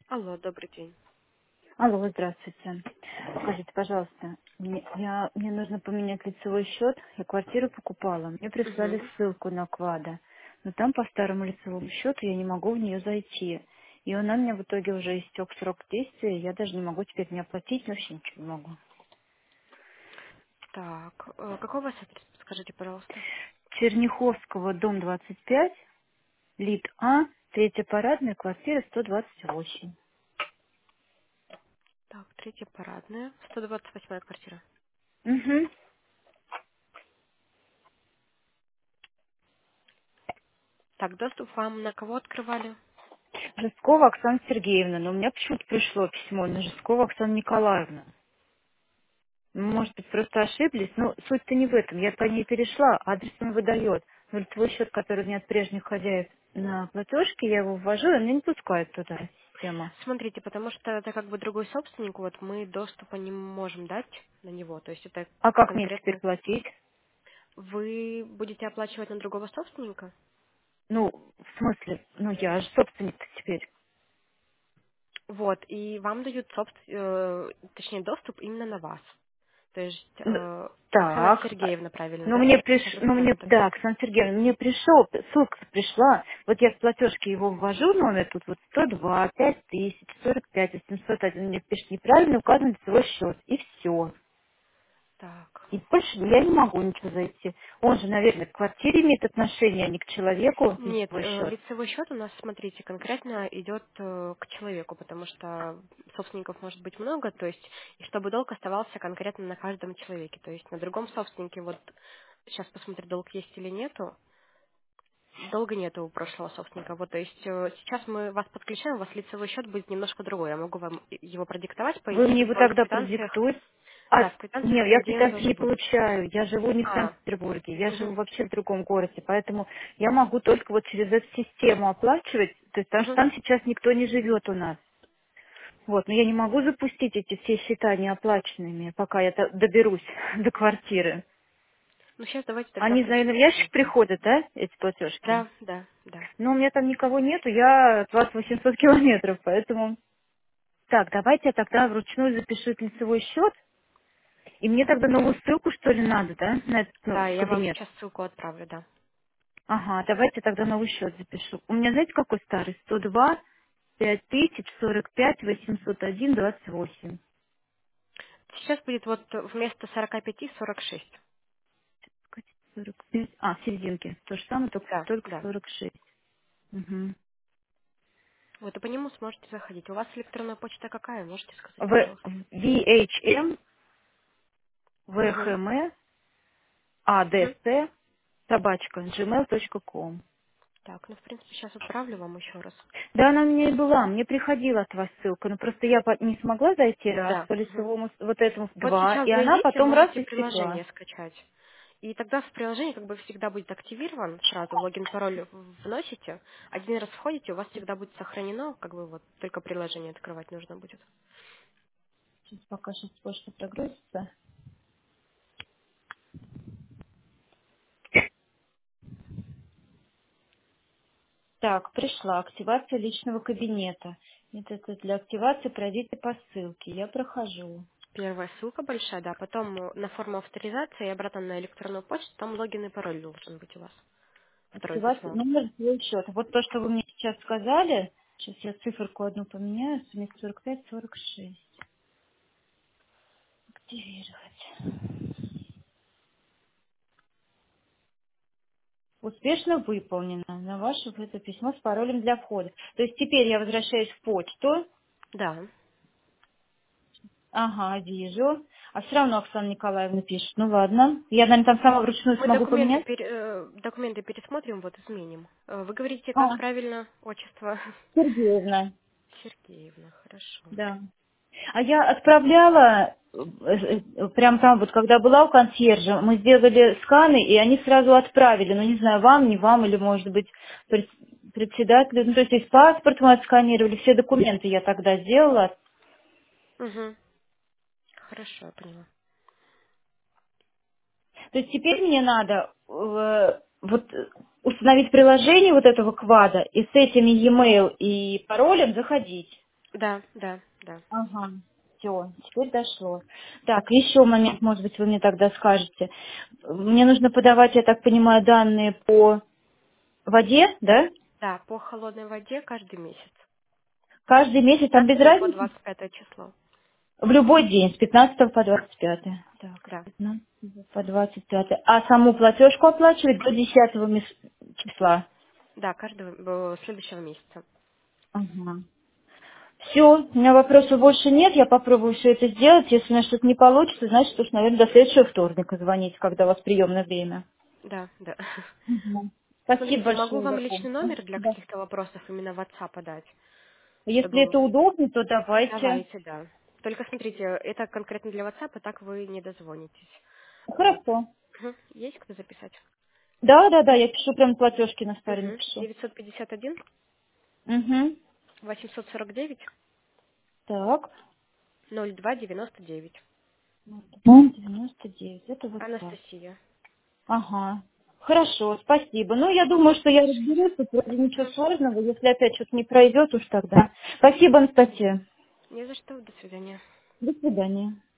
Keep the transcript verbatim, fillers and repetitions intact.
Алло, добрый день. Алло, здравствуйте. Скажите, пожалуйста, мне, я, мне нужно поменять лицевой счет. Я квартиру покупала. Мне прислали Мгм. ссылку на Квада. Но там по старому лицевому счету я не могу в нее зайти. И она мне в итоге уже истек срок действия. и Я даже не могу теперь не оплатить, вообще ничего не могу. Так, э, какой у вас адрес, скажите, пожалуйста? Черняховского, дом двадцать пять, Лид А, третья парадная, квартира сто двадцать восемь. Так, третья парадная, сто двадцать восьмая квартира. Угу. Так, доступ вам на кого открывали? Жесткова Оксана Сергеевна. Но у меня почему-то пришло письмо на Жесткова Оксана Николаевна. Может быть, просто ошиблись, но суть-то не в этом. Я по ней перешла, адрес он выдает. Но лицевой счет, который у меня от прежних хозяев на платежке, я его ввожу, и меня не пускает туда система. Смотрите, потому что это как бы другой собственник, вот мы доступа не можем дать на него. То есть это А как мне теперь конкретно платить? вы будете оплачивать на другого собственника? Ну, в смысле, ну я же собственник теперь. Вот, и вам дают собс- э, точнее доступ именно на вас. То есть Ну, э, Оксана так, а, Сергеевна, правильно, ну да? мне приш, Сейчас ну мне, исправлю тогда. да, Оксана Сергеевна, мне пришел, ссылка пришла, вот я в платежке его ввожу, номер тут вот сто два, пять тысяч, сорок пять, восемьсот один, мне пишет неправильно указан лицевой счет, и все. Так. И больше я не могу ничего зайти. Он же, наверное, к квартире имеет отношение, а не к человеку, Нет, лицевой э, счет. лицевой счет у нас, смотрите, конкретно идет э, к человеку, потому что собственников может быть много, то есть, и чтобы долг оставался конкретно на каждом человеке. То есть на другом собственнике, вот сейчас посмотрю, долг есть или нету. Долга нету у прошлого собственника. Вот, то есть э, сейчас мы вас подключаем, у вас лицевой счет будет немножко другой. Я могу вам его продиктовать, по Вы идее, мне как его бы он в тогда квитанциях, продиктуете. А, да, в квитанциях нет, я нигде квитанции не должен быть. получаю. Я живу не в А, Санкт-Петербурге, я угу, живу вообще в другом городе. Поэтому я могу только вот через эту систему оплачивать, то есть потому что угу. там сейчас никто не живет у нас. Вот, но я не могу запустить эти все счета неоплаченными, пока я до- доберусь до квартиры. Ну, сейчас давайте тогда Они, наверное, в ящик продиктуем. приходят, да, эти платежки? Да, да, да. Но у меня там никого нету, я от вас восемьсот километров, поэтому... Так, давайте я тогда вручную запишу лицевой счет, и мне тогда новую ссылку, что ли, надо, да, на этот ну, Да, в я вам кабинет? сейчас ссылку отправлю, да. Ага, давайте тогда новый счет запишу. У меня, знаете, какой старый? сто два, пять тысяч, сорок пять, восемьсот один, двадцать восемь. Сейчас будет вот вместо сорока пяти сорок шесть. сорок пять. А, в серединке. То же самое, только, Да, только да. сорок шесть. Угу. Вот и по нему сможете заходить. У вас электронная почта какая? Можете сказать, В, пожалуйста. VHM, Угу. VHM, Угу. ADC, собачка, gmail точка com. Так, ну, в принципе, сейчас отправлю вам еще раз. Да, она у меня и была, мне приходила от вас ссылка, но просто я по- не смогла зайти раз Да. по Мгм. лицевому, с- вот этому в Вот два, сейчас и она зайдите, потом раз можете истекла. приложение скачать. И тогда в приложении как бы всегда будет активирован, сразу логин, пароль вносите, один раз входите, у вас всегда будет сохранено, как бы вот только приложение открывать нужно будет. Сейчас пока сейчас почта прогрузится. Так, пришла активация личного кабинета. Это, это для активации пройдите по ссылке. Я прохожу. Первая ссылка большая, да, потом э, на форму авторизации и обратно на электронную почту, там логин и пароль должен быть у вас. Второе Активация, письмо. номер своего счета. Вот то, что вы мне сейчас сказали, сейчас я циферку одну поменяю, вместо сорок пять, сорок шесть. Активировать. Успешно выполнено на ваше это письмо с паролем для входа. То есть теперь я возвращаюсь в почту. Да. Ага, вижу. А все равно Оксана Николаевна пишет. Ну ладно. Я, наверное, там сама вручную Мы смогу документы, поменять. пере- э, документы пересмотрим, вот изменим. Э, Вы говорите, как А, правильно отчество? Сергеевна. Сергеевна, хорошо. Да. А я отправляла э, э, прям там, вот когда была у консьержа, мы сделали сканы, и они сразу отправили. Ну, не знаю, вам, не вам, или, может быть, пред- председателю. Ну, то есть, есть паспорт мы отсканировали, все документы я тогда сделала. Угу. Хорошо, я поняла. То есть теперь мне надо э, вот э, установить приложение вот этого квада и с этими e-mail и паролем заходить. Да, да, да. Ага. Все, теперь дошло. Так, еще момент, может быть, вы мне тогда скажете. Мне нужно подавать, я так понимаю, данные по воде, да? Да, по холодной воде каждый месяц. Каждый С месяц, там без пятнадцатого по разницы? двадцать пятое число. В любой день, с пятнадцатого по двадцать пятое. Так, с Да, пятнадцатого по двадцать пятое. А саму платежку оплачивать до десятого мес- числа? да, каждого э, следующего месяца. Ага. Все, у меня вопросов больше нет, я попробую все это сделать. Если у меня что-то не получится, значит, уж, наверное, до следующего вторника звонить, когда у вас приемное время. Да, да. Мгм. Спасибо Смотрите, могу большое за вам помощь. личный номер для Да. каких-то вопросов именно в WhatsApp дать, Если чтобы... это удобно, то давайте. Давайте, да. Только смотрите, это конкретно для WhatsApp, а так вы не дозвонитесь. Вот. Хорошо. Мгм. Есть кто записать? Да, да, да, я пишу прям платежки на старе Угу. напишу. девятьсот пятьдесят один Угу. восемьсот сорок девять Так. ноль два девяносто девять. Ну, девяносто девять. Это WhatsApp. Анастасия. Ага. Хорошо, спасибо. Ну, я думаю, Ага. что я разберусь, тут вроде ничего Мгм. сложного. Если опять что-то не пройдет, уж тогда. Спасибо, Анастасия. Не за что. До свидания. До свидания.